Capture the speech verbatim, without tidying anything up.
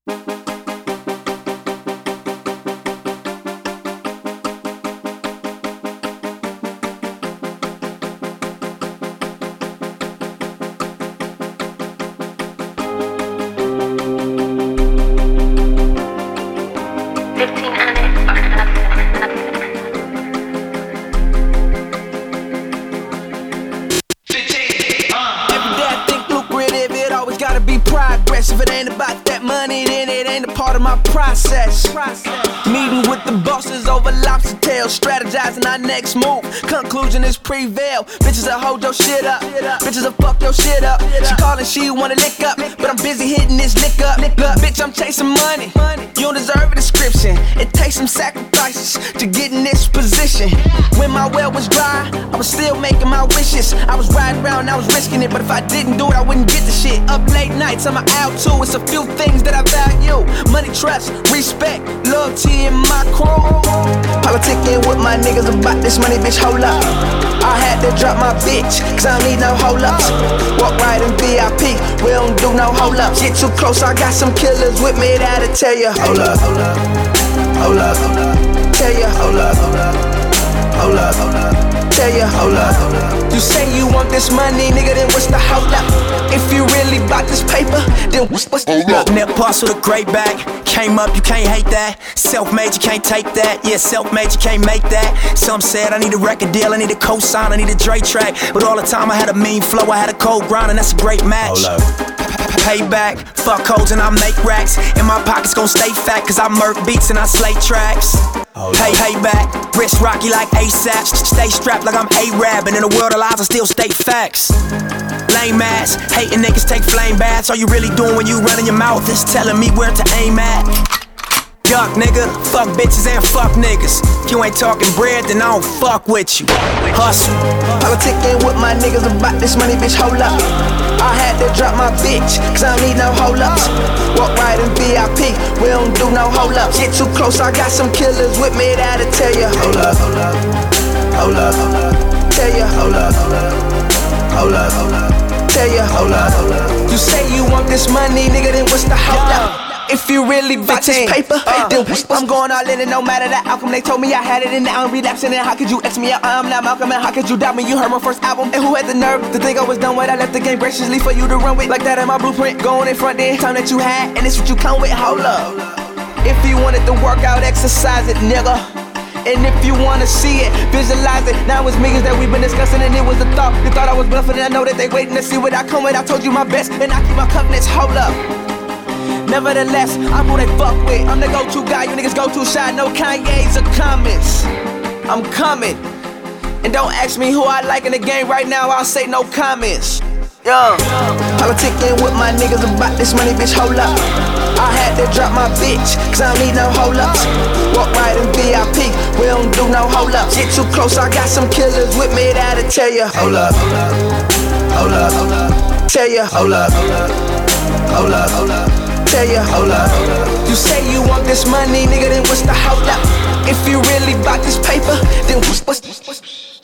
If it ain't about that money, then it ain't a part of my process. Meeting with the bosses over lobster tails, strategizing our next move. Conclusion is prevail. Bitches that hold your shit up, bitches that fuck your shit up. She callin', she wanna lick up, but I'm busy hitting this lick up. Look, bitch, I'm chasing money. You don't deserve a description. It takes some sacrifices to get in this position. When my well was dry, I was still making my wishes. I was riding around, I was risking it, but if I didn't do it, I wouldn't get the shit. Up late nights, I'm out too. It's a few things that I value: money, trust, respect, loyalty in my crew. Politicking with my niggas about this money, bitch, hold up. I had to drop my bitch, cause I don't need no hold ups. Walk right in V I P, we don't do no hold ups. Get too close, I got some killers with me that'll tell ya, hold up, hold up, hold up, hold up. Tell ya, hold up, hold up, hold up, hold up. Tell ya, hold up, hold up. You say you want this money, nigga, then what's the hold up? If you really bout this paper, then what's, what's the hold up? Net boss with a great bag. Came up, you can't hate that. Self-made, you can't take that. Yeah, self-made, you can't make that. Some said I need a record deal, I need a co-sign, I need a Dre track. But all the time I had a mean flow, I had a cold grind, and that's a great match. Hold up. Payback, fuck hoes and I make racks. And my pockets gon' stay fat, cause I murk beats and I slay tracks. Pay, payback, wrist rocky like ASAP. Stay strapped like I'm A-Rab, and in a world of lies I still state facts. Lame ass, hating niggas take flame baths. All you really doing when you running your mouth is telling me where to aim at. Yuck, nigga, fuck bitches and fuck niggas. If you ain't talking bread, then I don't fuck with you. Hustle. Politicking with my niggas about this money, bitch, hold up. I had to drop my bitch, cause I don't need no hold ups. Walk right in V I P, we don't do no hold ups. Get too close, I got some killers with me that'll tell ya, hold up, hold up, hold up, hold up. Tell ya, hold up, hold up, hold up, hold up. Tell ya, hold up, hold up. You say you want this money, nigga, then what's the hold up? If you really bout this paper, uh, then I'm going all in, and no matter the outcome. They told me I had it, and now I'm relapsing. And how could you X me out? I'm not Malcolm, and how could you doubt me? You heard my first album, and who had the nerve to think I was done with? I left the game graciously for you to run with, like that in my blueprint. Going in front, then time that you had, and it's what you come with. Hold up. If you wanted to work out, exercise it, nigga. And if you wanna see it, visualize it. Now it's millions that we've been discussing, and it was the thought. They thought I was bluffing, and I know that they waiting to see what I come with. I told you my best, and I keep my covenants. Hold up. Nevertheless, I'm who they fuck with. I'm the go-to guy, you niggas go too shy. No Kanye's or comments. I'm coming. And don't ask me who I like in the game right now, I'll say no comments. Yeah. Politicking with my niggas about this money, bitch, hold up. I had to drop my bitch, cause I don't need no hold ups. Walk right in V I P, we don't do no hold ups. Get too close, I got some killers with me that'll tell ya, hold up, hold up, hold up, hold up. Tell ya, hold up, hold up, hold up, hold up. Tell ya, hold up, hold up. You say you want this money, nigga, then what's the hold up? If you really bout this paper, then what's, what's, what's